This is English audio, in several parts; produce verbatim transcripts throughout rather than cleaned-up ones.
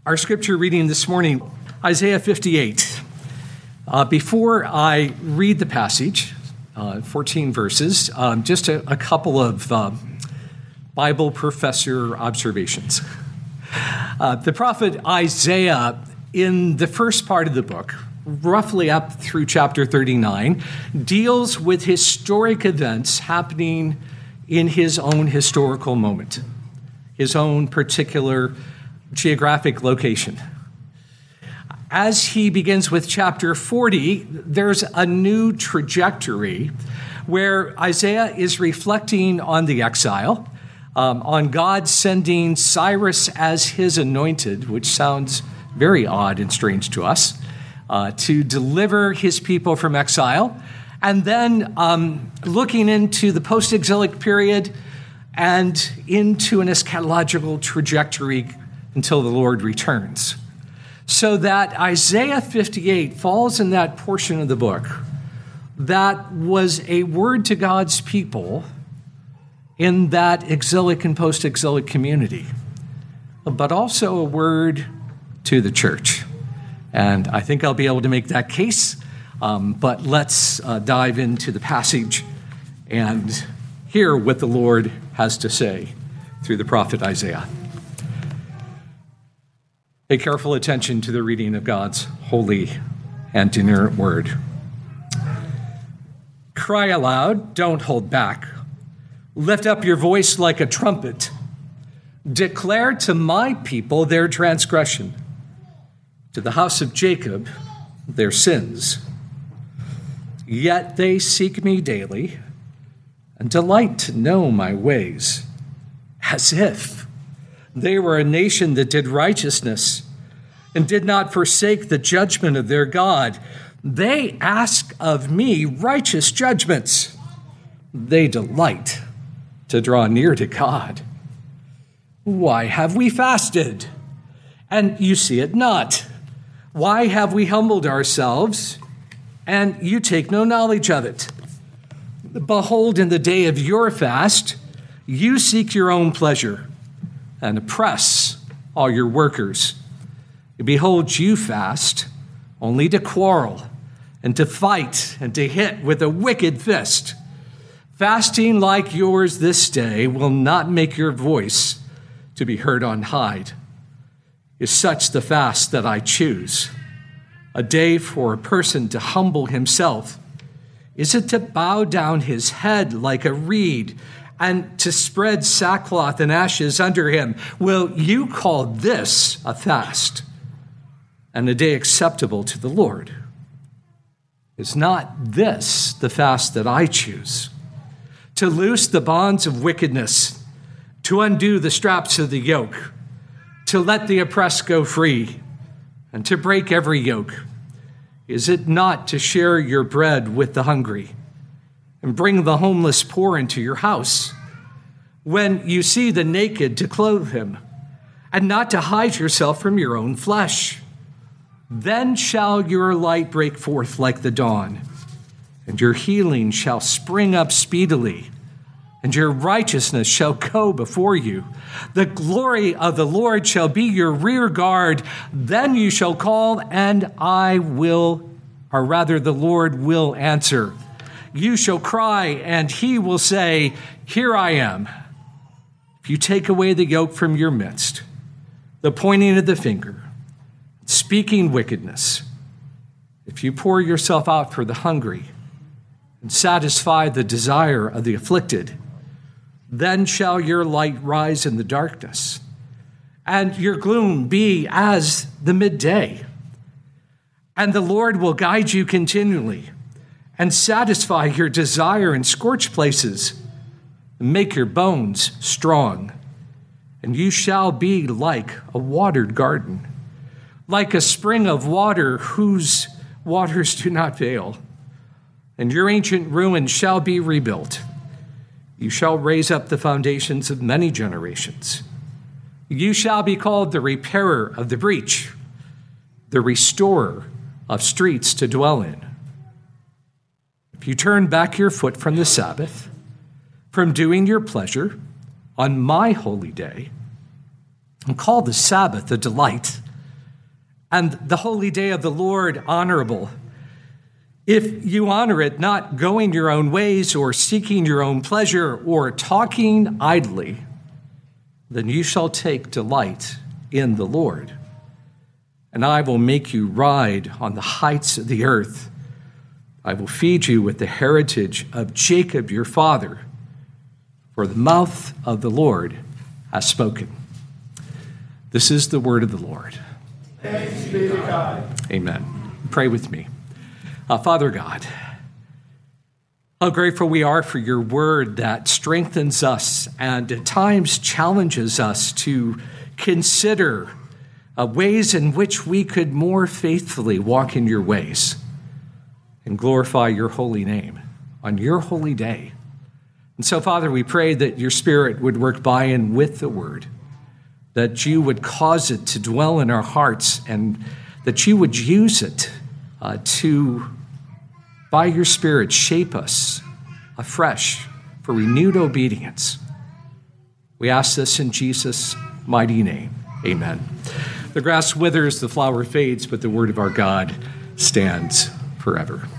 Our scripture reading this morning, Isaiah fifty-eight. Uh, before I read the passage, uh, fourteen verses, um, just a, a couple of um, Bible professor observations. Uh, the prophet Isaiah, in the first part of the book, roughly up through chapter thirty-nine, deals with historic events happening in his own historical moment, his own particular geographic location. As he begins with chapter forty, there's a new trajectory where Isaiah is reflecting on the exile, um, on God sending Cyrus as his anointed, which sounds very odd and strange to us, uh, to deliver his people from exile, and then um, looking into the post-exilic period and into an eschatological trajectory until the Lord returns. So that Isaiah fifty-eight falls in that portion of the book that was a word to God's people in that exilic and post-exilic community, but also a word to the church. And I think I'll be able to make that case, um, but let's uh, dive into the passage and hear what the Lord has to say through the prophet Isaiah. Pay careful attention to the reading of God's holy and inerrant word. Cry aloud, don't hold back. Lift up your voice like a trumpet. Declare to my people their transgression, to the house of Jacob their sins. Yet they seek me daily and delight to know my ways, as if they were a nation that did righteousness and did not forsake the judgment of their God. They ask of me righteous judgments. They delight to draw near to God. Why have we fasted? And you see it not. Why have we humbled ourselves? And you take no knowledge of it. Behold, in the day of your fast, you seek your own pleasure and oppress all your workers. Behold, you fast only to quarrel and to fight and to hit with a wicked fist. Fasting like yours this day will not make your voice to be heard on high. Is such the fast that I choose, a day for a person to humble himself? Is it to bow down his head like a reed and to spread sackcloth and ashes under him? Will you call this a fast and a day acceptable to the Lord? Is not this the fast that I choose? To loose the bonds of wickedness, to undo the straps of the yoke, to let the oppressed go free, and to break every yoke? Is it not to share your bread with the hungry and bring the homeless poor into your house? When you see the naked, to clothe him, and not to hide yourself from your own flesh. Then shall your light break forth like the dawn, and your healing shall spring up speedily, and your righteousness shall go before you. The glory of the Lord shall be your rear guard. Then you shall call, and I will, or rather the Lord will answer. You shall cry, and he will say, here I am. If you take away the yoke from your midst, the pointing of the finger, speaking wickedness, if you pour yourself out for the hungry and satisfy the desire of the afflicted, then shall your light rise in the darkness, and your gloom be as the midday. And the Lord will guide you continually and satisfy your desire in scorched places, and make your bones strong. And you shall be like a watered garden, like a spring of water whose waters do not fail. And your ancient ruins shall be rebuilt. You shall raise up the foundations of many generations. You shall be called the repairer of the breach, the restorer of streets to dwell in. If you turn back your foot from the Sabbath, from doing your pleasure on my holy day, and call the Sabbath a delight, and the holy day of the Lord honorable. If you honor it, not going your own ways or seeking your own pleasure or talking idly, then you shall take delight in the Lord. And I will make you ride on the heights of the earth. I will feed you with the heritage of Jacob your father, for the mouth of the Lord has spoken. This is the word of the Lord. Thanks be to God. Amen. Pray with me. Uh, Father God, how grateful we are for your word that strengthens us and at times challenges us to consider uh, ways in which we could more faithfully walk in your ways and glorify your holy name on your holy day. And so, Father, we pray that your Spirit would work by and with the word, that you would cause it to dwell in our hearts, and that you would use it uh, to, by your Spirit, shape us afresh for renewed obedience. We ask this in Jesus' mighty name. Amen. The grass withers, the flower fades, but the word of our God stands forever.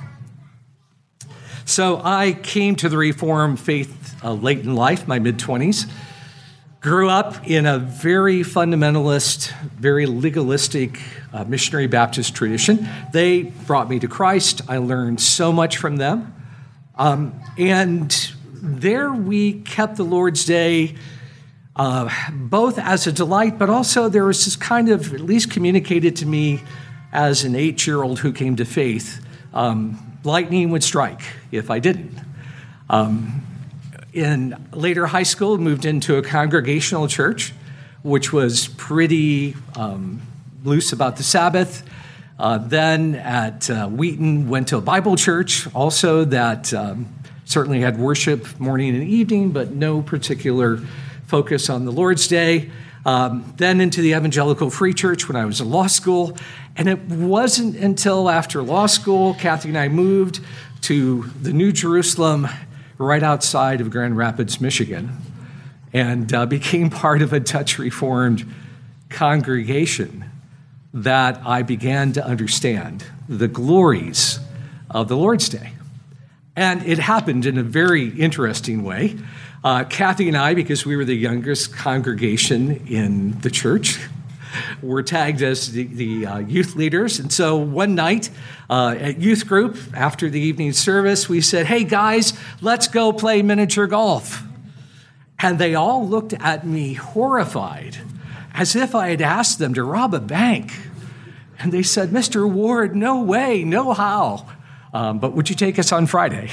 So I came to the Reformed faith uh, late in life, my mid-twenties. Grew up in a very fundamentalist, very legalistic uh, missionary Baptist tradition. They brought me to Christ. I learned so much from them. Um, and there we kept the Lord's Day uh, both as a delight, but also there was this kind of, at least communicated to me as an eight-year-old who came to faith, um, lightning would strike if I didn't. Um, In later high school, moved into a congregational church, which was pretty um, loose about the Sabbath. Uh, then at uh, Wheaton, went to a Bible church also that um, certainly had worship morning and evening, but no particular focus on the Lord's Day. Um, then into the Evangelical Free Church when I was in law school. And it wasn't until after law school, Kathy and I moved to the New Jerusalem right outside of Grand Rapids, Michigan, and uh, became part of a Dutch Reformed congregation that I began to understand the glories of the Lord's Day. And it happened in a very interesting way. Uh, Kathy and I, because we were the youngest congregation in the church, were tagged as the, the uh, youth leaders. And so one night uh, at youth group, after the evening service, we said, hey guys, let's go play miniature golf. And they all looked at me horrified, as if I had asked them to rob a bank. And they said, Mister Ward, no way, no how. Um, but would you take us on Friday?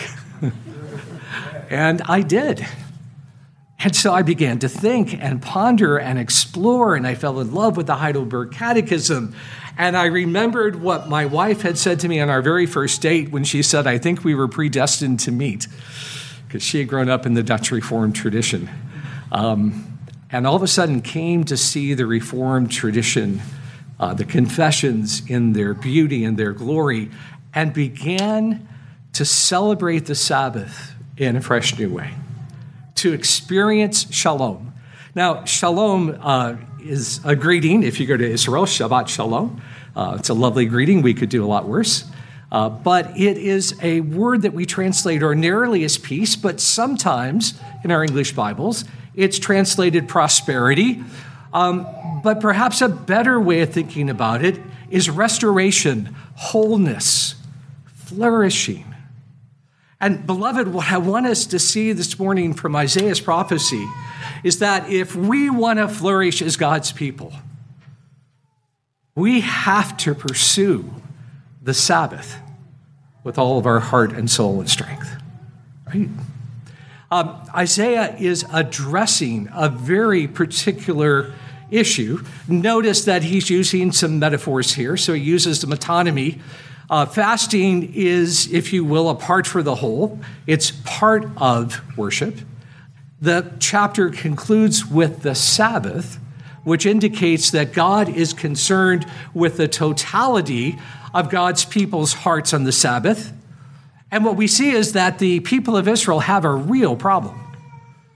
And I did. And so I began to think and ponder and explore, and I fell in love with the Heidelberg Catechism. And I remembered what my wife had said to me on our very first date when she said, I think we were predestined to meet, because she had grown up in the Dutch Reformed tradition. Um, and all of a sudden came to see the Reformed tradition, uh, the confessions in their beauty and their glory, and began to celebrate the Sabbath in a fresh new way, to experience shalom. Now, shalom uh, is a greeting. If you go to Israel, Shabbat Shalom. Uh, it's a lovely greeting. We could do a lot worse. Uh, but it is a word that we translate ordinarily as peace, but sometimes in our English Bibles, it's translated prosperity. Um, but perhaps a better way of thinking about it is restoration, wholeness, flourishing. And beloved, what I want us to see this morning from Isaiah's prophecy is that if we want to flourish as God's people, we have to pursue the Sabbath with all of our heart and soul and strength, right? Um, Isaiah is addressing a very particular issue. Notice that he's using some metaphors here. So he uses the metonymy. Uh, fasting is, if you will, a part for the whole. It's part of worship. The chapter concludes with the Sabbath, which indicates that God is concerned with the totality of God's people's hearts on the Sabbath. And what we see is that the people of Israel have a real problem.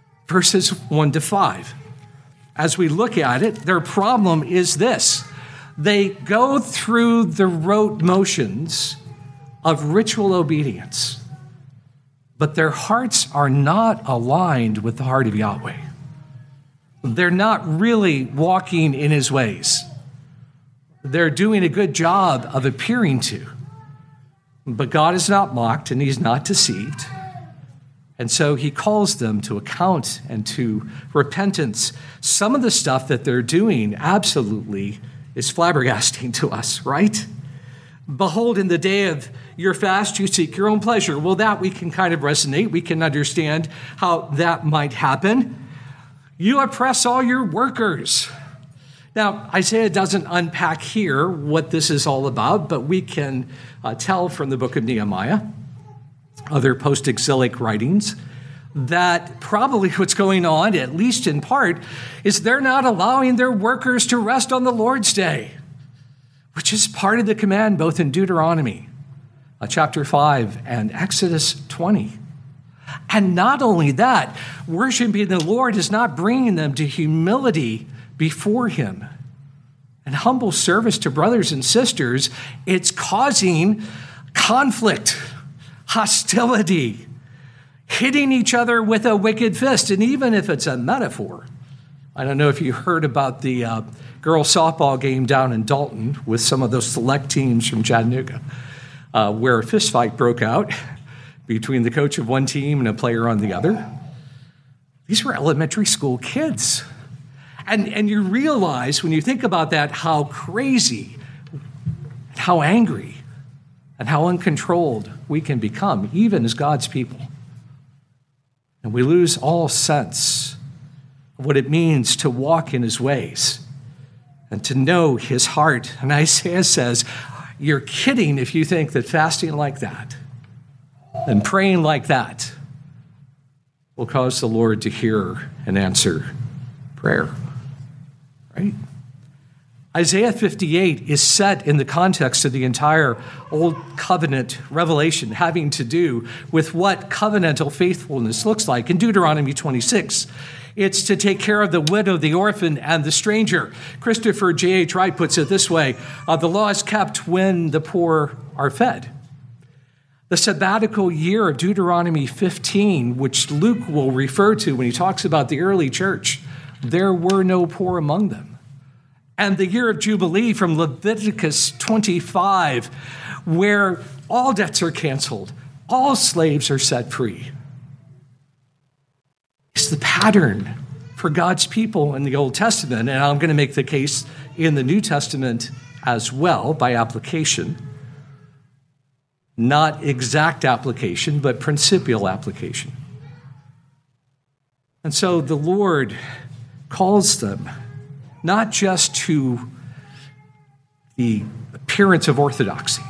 Verses one to five. As we look at it, their problem is this. They go through the rote motions of ritual obedience, but their hearts are not aligned with the heart of Yahweh. They're not really walking in his ways. They're doing a good job of appearing to. But God is not mocked and he's not deceived. And so he calls them to account and to repentance. Some of the stuff that they're doing absolutely is flabbergasting to us, right? Behold, in the day of your fast, you seek your own pleasure. Well, that we can kind of resonate. We can understand how that might happen. You oppress all your workers. Now, Isaiah doesn't unpack here what this is all about, but we can uh, tell from the book of Nehemiah, other post-exilic writings, that probably what's going on, at least in part, is they're not allowing their workers to rest on the Lord's day, which is part of the command both in Deuteronomy uh, chapter five and Exodus twenty. And not only that, worshiping the Lord is not bringing them to humility before him and humble service to brothers and sisters. It's causing conflict, hostility, hitting each other with a wicked fist. And even if it's a metaphor, I don't know if you heard about the uh, girls softball game down in Dalton with some of those select teams from Chattanooga, uh, where a fist fight broke out between the coach of one team and a player on the other. These were elementary school kids. And, and you realize when you think about that how crazy, how angry, and how uncontrolled we can become, even as God's people. And we lose all sense of what it means to walk in his ways and to know his heart. And Isaiah says, you're kidding if you think that fasting like that and praying like that will cause the Lord to hear and answer prayer. Right? Isaiah fifty-eight is set in the context of the entire Old Covenant revelation, having to do with what covenantal faithfulness looks like. In Deuteronomy twenty-six, it's to take care of the widow, the orphan, and the stranger. Christopher J H Wright puts it this way, uh, the law is kept when the poor are fed. The sabbatical year of Deuteronomy fifteen, which Luke will refer to when he talks about the early church, there were no poor among them. And the year of Jubilee from Leviticus twenty-five, where all debts are canceled, all slaves are set free. It's the pattern for God's people in the Old Testament, and I'm going to make the case in the New Testament as well by application. Not exact application, but principial application. And so the Lord calls them not just to the appearance of orthodoxy,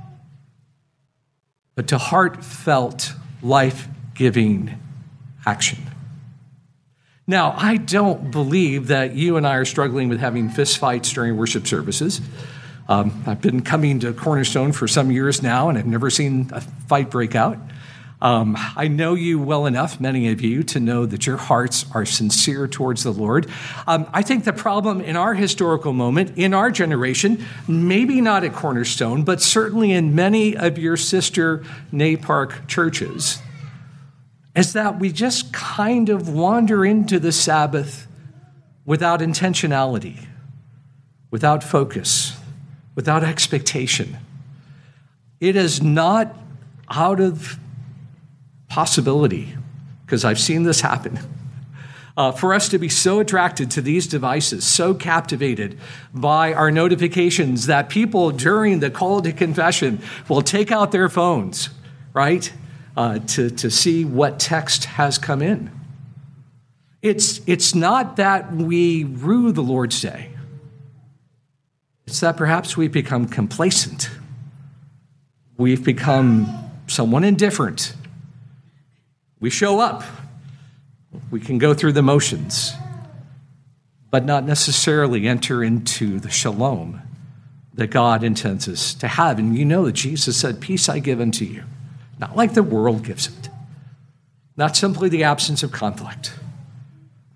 but to heartfelt, life-giving action. Now, I don't believe that you and I are struggling with having fistfights during worship services. Um, I've been coming to Cornerstone for some years now, and I've never seen a fight break out. Um, I know you well enough, many of you, to know that your hearts are sincere towards the Lord. Um, I think the problem in our historical moment, in our generation, maybe not at Cornerstone, but certainly in many of your sister NAPARC churches, is that we just kind of wander into the Sabbath without intentionality, without focus, without expectation. It is not out of possibility, because I've seen this happen, uh, for us to be so attracted to these devices, so captivated by our notifications that people during the call to confession will take out their phones, right, uh, to, to see what text has come in. It's, it's not that we rue the Lord's Day. It's that perhaps we've become complacent. We've become somewhat indifferent. We show up. We can go through the motions, but not necessarily enter into the shalom that God intends us to have. And you know that Jesus said, peace I give unto you, not like the world gives it. Not simply the absence of conflict,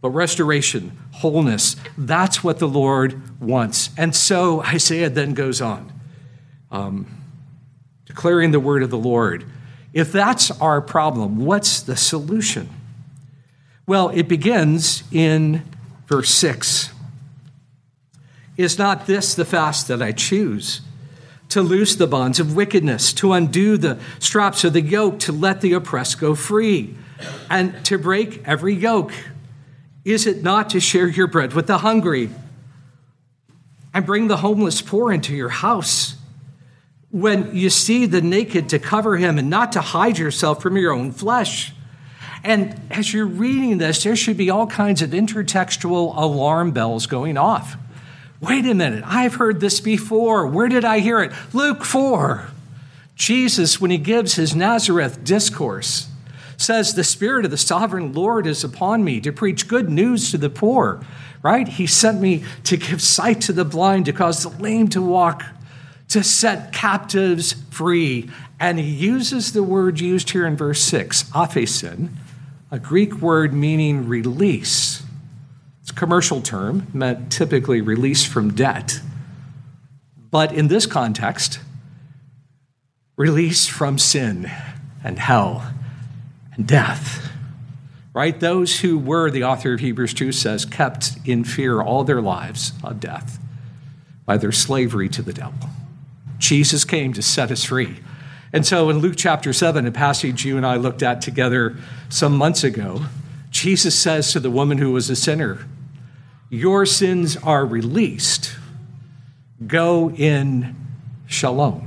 but restoration, wholeness, that's what the Lord wants. And so Isaiah then goes on, um, declaring the word of the Lord. If that's our problem, what's the solution? Well, it begins in verse six. Is not this the fast that I choose? To loose the bonds of wickedness, to undo the straps of the yoke, to let the oppressed go free, and to break every yoke. Is it not to share your bread with the hungry and bring the homeless poor into your house? When you see the naked, to cover him and not to hide yourself from your own flesh. And as you're reading this, there should be all kinds of intertextual alarm bells going off. Wait a minute, I've heard this before. Where did I hear it? Luke four. Jesus, when he gives his Nazareth discourse, says, the Spirit of the sovereign Lord is upon me to preach good news to the poor, right? He sent me to give sight to the blind, to cause the lame to walk, to set captives free. And he uses the word used here in verse six, aphesin, a Greek word meaning release. It's a commercial term, meant typically release from debt. But in this context, release from sin and hell and death, right? Those who were, the author of Hebrews two says, kept in fear all their lives of death by their slavery to the devil. Jesus came to set us free. And so in Luke chapter seven, a passage you and I looked at together some months ago, Jesus says to the woman who was a sinner, your sins are released. Go in shalom.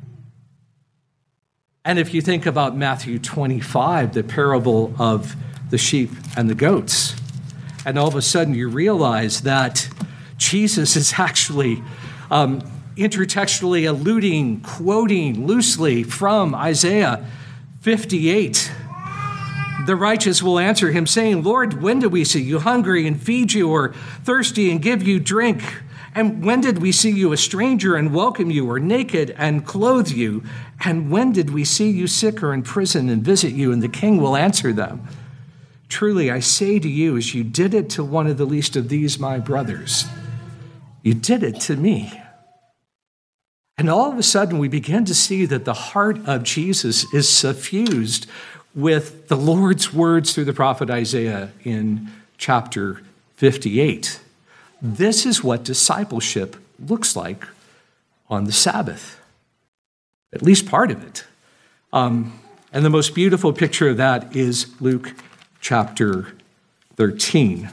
And if you think about Matthew twenty-five, the parable of the sheep and the goats, and all of a sudden you realize that Jesus is actually um, intertextually alluding, quoting loosely from Isaiah fifty-eight. The righteous will answer him, saying, Lord, when did we see you hungry and feed you, or thirsty and give you drink? And when did we see you a stranger and welcome you, or naked and clothe you? And when did we see you sick or in prison and visit you? And the king will answer them, truly, I say to you, as you did it to one of the least of these, my brothers, you did it to me. And all of a sudden, we begin to see that the heart of Jesus is suffused with the Lord's words through the prophet Isaiah in chapter fifty-eight. This is what discipleship looks like on the Sabbath, at least part of it. Um, and the most beautiful picture of that is Luke chapter thirteen.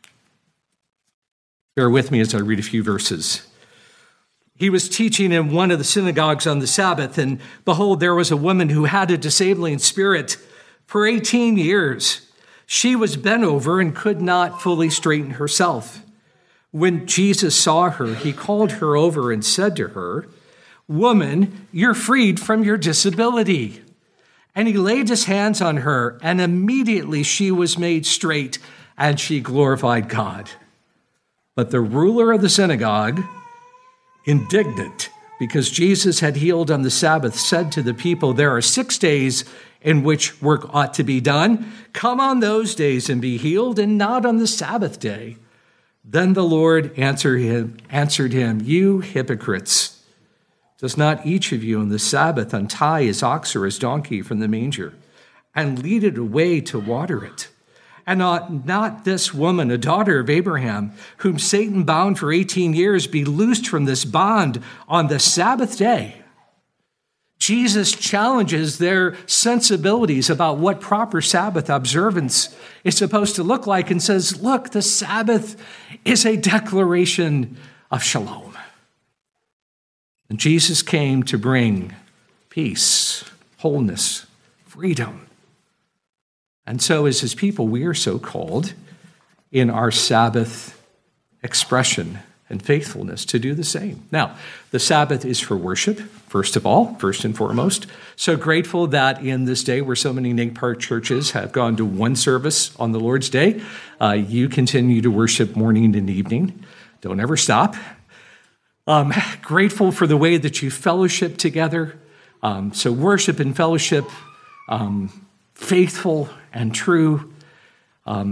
Bear with me as I read a few verses. He was teaching in one of the synagogues on the Sabbath, and behold, there was a woman who had a disabling spirit for eighteen years. She was bent over and could not fully straighten herself. When Jesus saw her, he called her over and said to her, woman, you're freed from your disability. And he laid his hands on her, and immediately she was made straight, and she glorified God. But the ruler of the synagogue, indignant because Jesus had healed on the Sabbath, said to the people, there are six days in which work ought to be done. Come on those days and be healed, and not on the Sabbath day. Then the Lord answered him, answered him, you hypocrites, does not each of you on the Sabbath untie his ox or his donkey from the manger and lead it away to water it? And not, not this woman, a daughter of Abraham, whom Satan bound for eighteen years, be loosed from this bond on the Sabbath day? Jesus challenges their sensibilities about what proper Sabbath observance is supposed to look like and says, look, the Sabbath is a declaration of shalom. And Jesus came to bring peace, wholeness, freedom. And so as his people, we are so called in our Sabbath expression and faithfulness to do the same. Now, the Sabbath is for worship, first of all, first and foremost. So grateful that in this day where so many Nate Park churches have gone to one service on the Lord's Day, uh, you continue to worship morning and evening. Don't ever stop. Um, grateful for the way that you fellowship together. Um, so worship and fellowship, um, faithful and true. Um,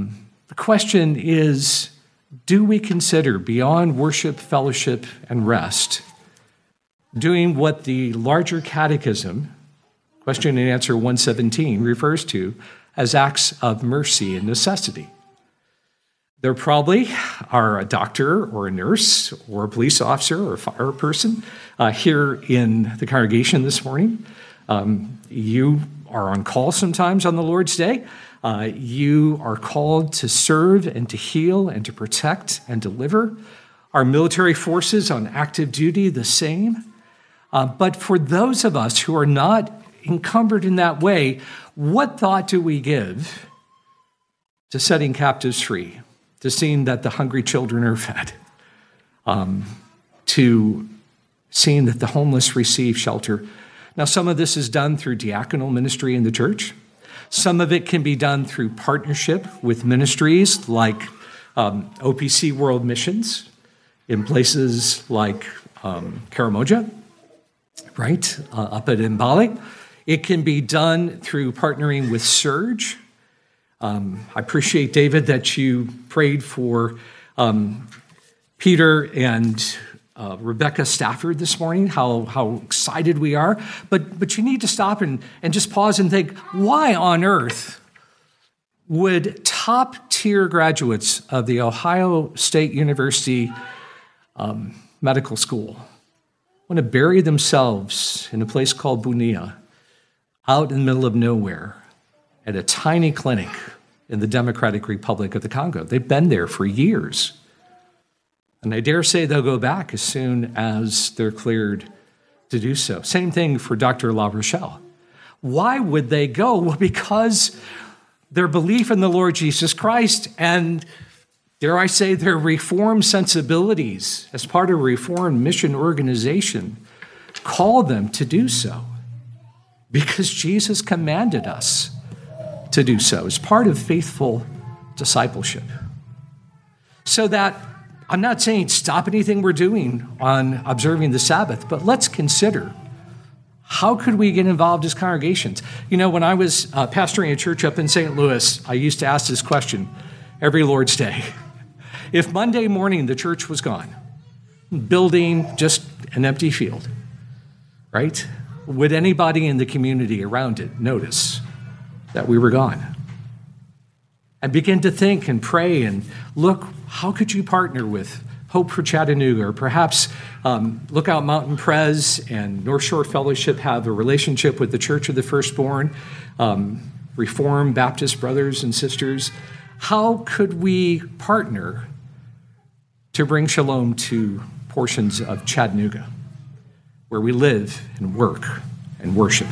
The question is, do we consider beyond worship, fellowship, and rest, doing what the larger catechism, question and answer one seventeen, refers to as acts of mercy and necessity? There probably are a doctor or a nurse or a police officer or a fire person uh, here in the congregation this morning. Um, you are on call sometimes on the Lord's Day. Uh, you are called to serve and to heal and to protect and deliver. Our military forces on active duty, the same. Uh, but for those of us who are not encumbered in that way, what thought do we give to setting captives free, to seeing that the hungry children are fed, um, to seeing that the homeless receive shelter? Now, some of this is done through diaconal ministry in the church. Some of it can be done through partnership with ministries like um, O P C World Missions in places like um, Karamoja, right, uh, up at Mbale. It can be done through partnering with Surge. Um, I appreciate, David, that you prayed for um, Peter and uh, Rebecca Stafford this morning, how, how excited we are. But, but you need to stop and, and just pause and think, why on earth would top-tier graduates of the Ohio State University um, Medical School want to bury themselves in a place called Bunia, out in the middle of nowhere, at a tiny clinic in the Democratic Republic of the Congo? They've been there for years. And I dare say they'll go back as soon as they're cleared to do so. Same thing for Doctor La Rochelle. Why would they go? Well, because their belief in the Lord Jesus Christ and, dare I say, their Reformed sensibilities as part of a Reformed mission organization call them to do so. Because Jesus commanded us to do so as part of faithful discipleship. So that, I'm not saying stop anything we're doing on observing the Sabbath, but let's consider, how could we get involved as congregations? You know, when I was uh, pastoring a church up in Saint Louis, I used to ask this question every Lord's Day. If Monday morning the church was gone, building just an empty field, right? Would anybody in the community around it notice that we were gone? And begin to think and pray and look, how could you partner with Hope for Chattanooga? Or perhaps um, Lookout Mountain Pres and North Shore Fellowship have a relationship with the Church of the Firstborn, um, Reformed Baptist brothers and sisters. How could we partner to bring shalom to portions of Chattanooga, where we live and work and worship?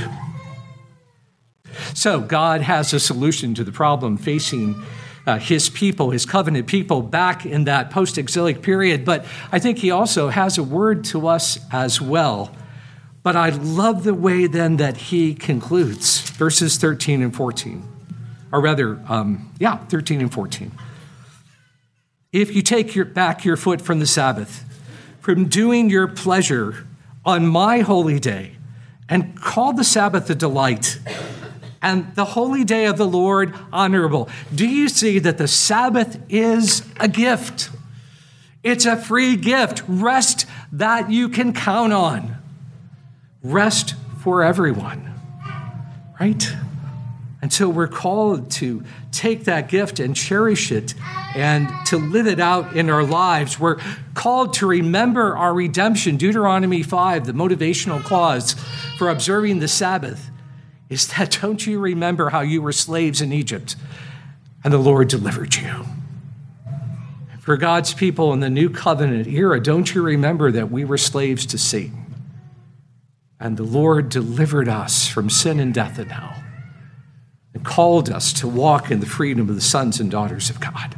So God has a solution to the problem facing uh, his people, his covenant people, back in that post-exilic period. But I think he also has a word to us as well. But I love the way then that he concludes verses thirteen and fourteen. Or rather, um, yeah, thirteen and fourteen. If you take your, back your foot from the Sabbath, from doing your pleasure on my holy day, and call the Sabbath a delight, and the holy day of the Lord honorable. Do you see that the Sabbath is a gift? It's a free gift. Rest that you can count on. Rest for everyone, right? And so we're called to take that gift and cherish it and to live it out in our lives. We're called to remember our redemption. Deuteronomy five, the motivational clause for observing the Sabbath, is that, don't you remember how you were slaves in Egypt and the Lord delivered you? For God's people in the new covenant era, don't you remember that we were slaves to Satan and the Lord delivered us from sin and death and hell and called us to walk in the freedom of the sons and daughters of God?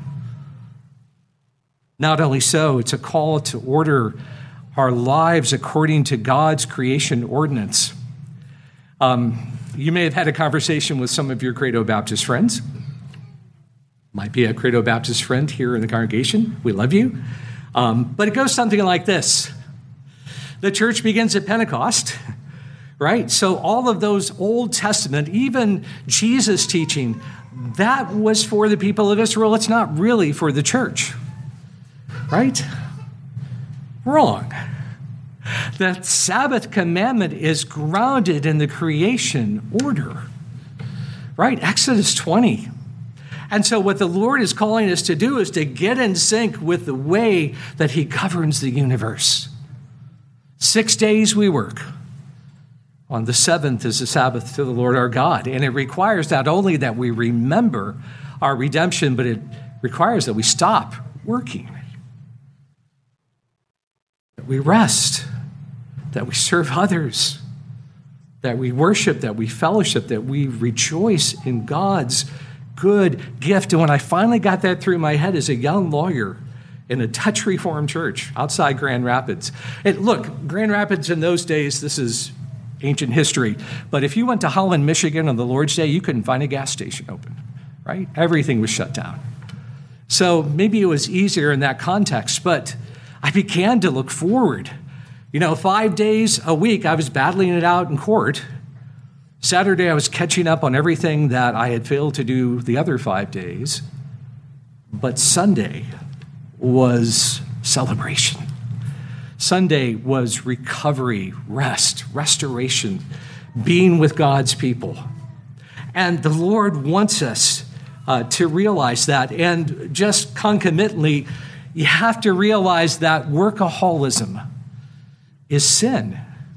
Not only so, it's a call to order our lives according to God's creation ordinance. Um, You may have had a conversation with some of your Credo Baptist friends. Might be a Credo Baptist friend here in the congregation. We love you. Um, but it goes something like this. The church begins at Pentecost, right? So all of those Old Testament, even Jesus' teaching, that was for the people of Israel. It's not really for the church, right? Wrong. The Sabbath commandment is grounded in the creation order, right? Exodus twenty. And so what the Lord is calling us to do is to get in sync with the way that he governs the universe. Six days we work. On the seventh is the Sabbath to the Lord our God. And it requires not only that we remember our redemption, but it requires that we stop working, that we rest, that we serve others, that we worship, that we fellowship, that we rejoice in God's good gift. And when I finally got that through my head as a young lawyer in a Dutch Reformed church outside Grand Rapids, and look, Grand Rapids in those days, this is ancient history, but if you went to Holland, Michigan on the Lord's Day, you couldn't find a gas station open, right? Everything was shut down. So maybe it was easier in that context, but I began to look forward. You know, five days a week, I was battling it out in court. Saturday, I was catching up on everything that I had failed to do the other five days. But Sunday was celebration. Sunday was recovery, rest, restoration, being with God's people. And the Lord wants us uh, to realize that. And just concomitantly, you have to realize that workaholism is sin.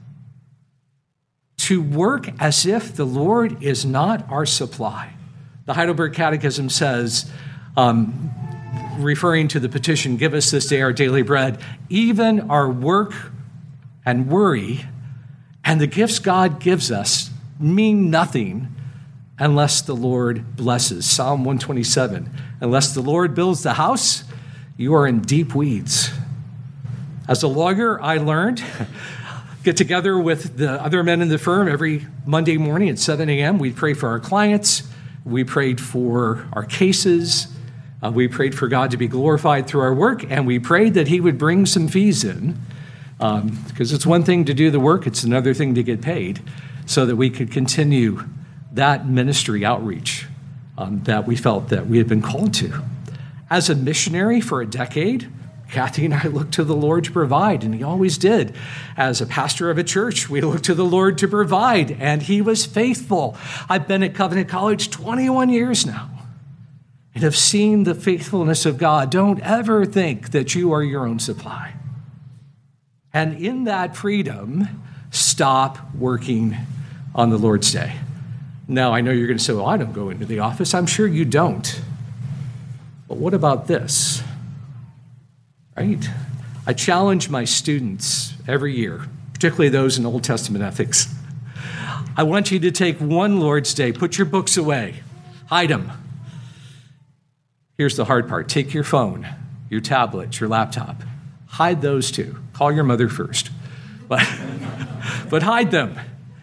To work as if the Lord is not our supply. The Heidelberg Catechism says, um, referring to the petition, give us this day our daily bread, even our work and worry and the gifts God gives us mean nothing unless the Lord blesses. Psalm one twenty-seven, unless the Lord builds the house, you are in deep weeds. As a lawyer, I learned, get together with the other men in the firm every Monday morning at seven a.m. We pray for our clients. We prayed for our cases. Uh, we prayed for God to be glorified through our work, and we prayed that he would bring some fees in, um, because it's one thing to do the work, it's another thing to get paid, so that we could continue that ministry outreach um, that we felt that we had been called to. As a missionary for a decade, Kathy and I looked to the Lord to provide, and he always did. As a pastor of a church, we looked to the Lord to provide, and he was faithful. I've been at Covenant College twenty-one years now and have seen the faithfulness of God. Don't ever think that you are your own supply. And in that freedom, stop working on the Lord's Day. Now, I know you're going to say, well, I don't go into the office. I'm sure you don't. But what about this? Right? I challenge my students every year, particularly those in Old Testament ethics. I want you to take one Lord's Day, put your books away, hide them. Here's the hard part. Take your phone, your tablet, your laptop. Hide those two. Call your mother first. But, but hide them.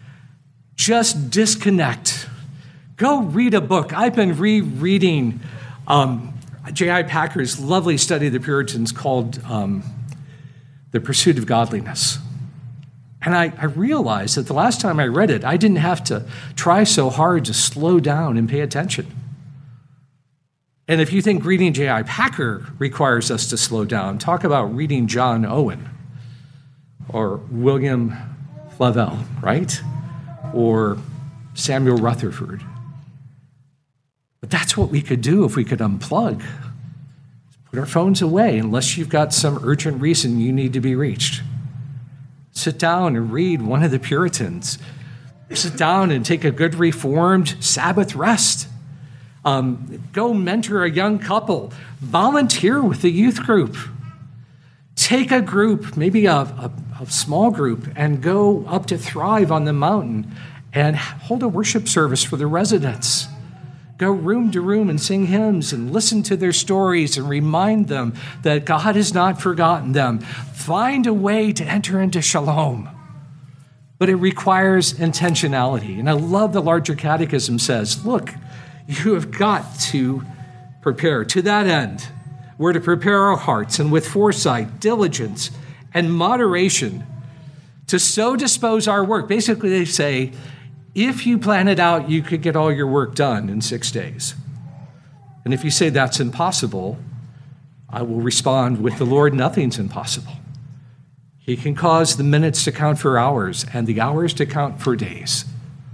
Just disconnect. Go read a book. I've been rereading um, J I Packer's lovely study of the Puritans called um, The Pursuit of Godliness. And I, I realized that the last time I read it, I didn't have to try so hard to slow down and pay attention. And if you think reading J I Packer requires us to slow down, talk about reading John Owen or William Flavel, right? Or Samuel Rutherford. But that's what we could do if we could unplug. Put our phones away unless you've got some urgent reason you need to be reached. Sit down and read one of the Puritans. Sit down and take a good Reformed Sabbath rest. Um, go mentor a young couple. Volunteer with the youth group. Take a group, maybe a, a, a small group, and go up to Thrive on the mountain and hold a worship service for the residents. Go room to room and sing hymns and listen to their stories and remind them that God has not forgotten them. Find a way to enter into shalom. But it requires intentionality. And I love the larger catechism says, look, you have got to prepare. To that end, we're to prepare our hearts and with foresight, diligence, and moderation to so dispose our work. Basically, they say, if you plan it out, you could get all your work done in six days. And if you say that's impossible, I will respond with the Lord, nothing's impossible. He can cause the minutes to count for hours and the hours to count for days.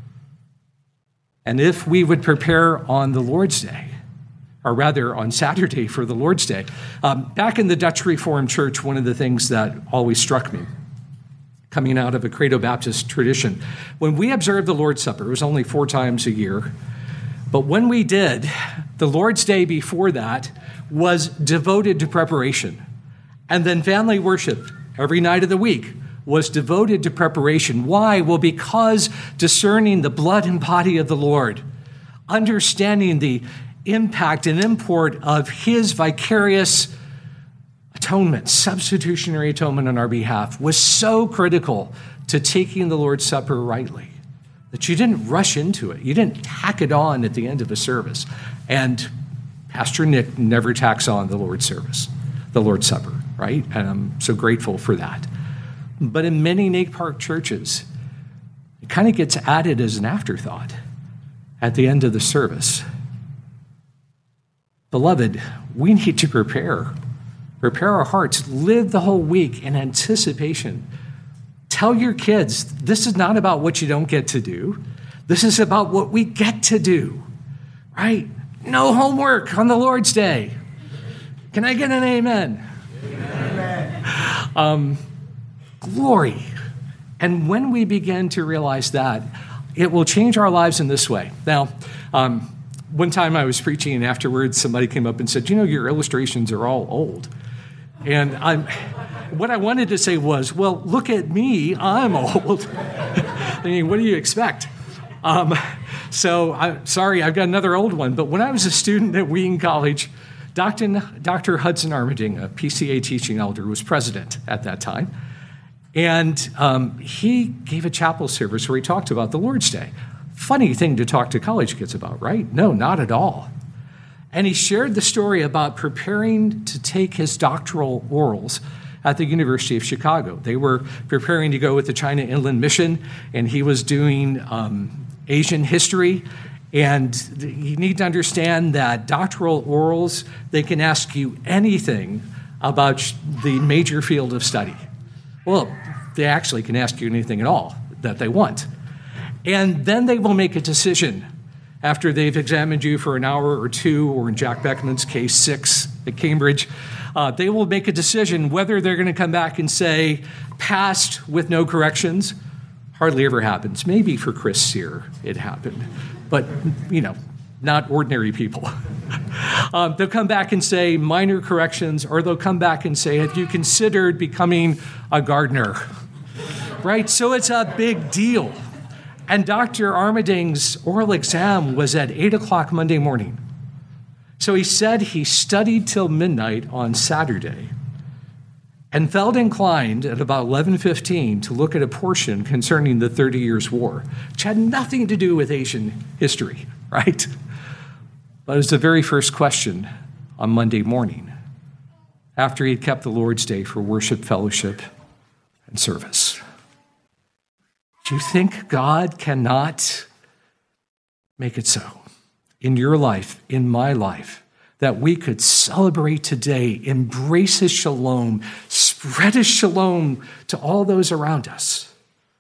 And if we would prepare on the Lord's Day, or rather on Saturday for the Lord's Day, um, back in the Dutch Reformed Church, one of the things that always struck me, coming out of a Credo Baptist tradition, when we observed the Lord's Supper, it was only four times a year, but when we did, the Lord's Day before that was devoted to preparation. And then family worship every night of the week was devoted to preparation. Why? Well, because discerning the blood and body of the Lord, understanding the impact and import of his vicarious atonement, substitutionary atonement on our behalf, was so critical to taking the Lord's Supper rightly that you didn't rush into it. You didn't tack it on at the end of a service. And Pastor Nick never tacks on the Lord's service, the Lord's Supper, right? And I'm so grateful for that. But in many Nate Park churches, it kind of gets added as an afterthought at the end of the service. Beloved, we need to prepare. Prepare our hearts. Live the whole week in anticipation. Tell your kids, this is not about what you don't get to do. This is about what we get to do, right? No homework on the Lord's Day. Can I get an amen? Amen. Um, glory. And when we begin to realize that, it will change our lives in this way. Now, um, one time I was preaching, and afterwards somebody came up and said, you know, your illustrations are all old. And I'm, what I wanted to say was, well, look at me, I'm old. I mean, what do you expect? Um, so, I'm sorry, I've got another old one. But when I was a student at Wheaton College, Doctor Doctor Hudson Armerding, a P C A teaching elder, was president at that time. And um, he gave a chapel service where he talked about the Lord's Day. Funny thing to talk to college kids about, right? No, not at all. And he shared the story about preparing to take his doctoral orals at the University of Chicago. They were preparing to go with the China Inland Mission, and he was doing um, Asian history. And you need to understand that doctoral orals, they can ask you anything about the major field of study. Well, they actually can ask you anything at all that they want. And then they will make a decision after they've examined you for an hour or two, or in Jack Beckman's case, six at Cambridge. Uh, they will make a decision whether they're going to come back and say, passed with no corrections. Hardly ever happens. Maybe for Chris Sear it happened. But, you know, not ordinary people. um, they'll come back and say minor corrections, or they'll come back and say, have you considered becoming a gardener? Right? So it's a big deal. And Doctor Armerding's oral exam was at eight o'clock Monday morning. So he said he studied till midnight on Saturday and felt inclined at about eleven fifteen to look at a portion concerning the Thirty Years' War, which had nothing to do with Asian history, right? But it was the very first question on Monday morning, after he had kept the Lord's Day for worship, fellowship, and service. Do you think God cannot make it so in your life, in my life, that we could celebrate today, embrace his shalom, spread his shalom to all those around us?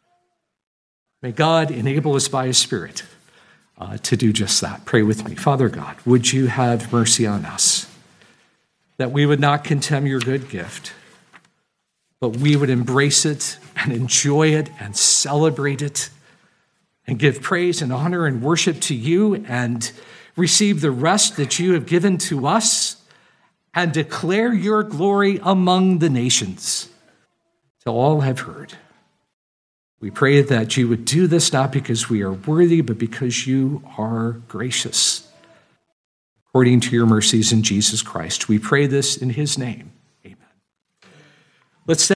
May God enable us by his Spirit uh, to do just that. Pray with me. Father God, would you have mercy on us, that we would not contemn your good gift, but we would embrace it and enjoy it and celebrate it and give praise and honor and worship to you and receive the rest that you have given to us and declare your glory among the nations till all have heard. We pray that you would do this not because we are worthy, but because you are gracious, according to your mercies in Jesus Christ. We pray this in his name. Amen. Let's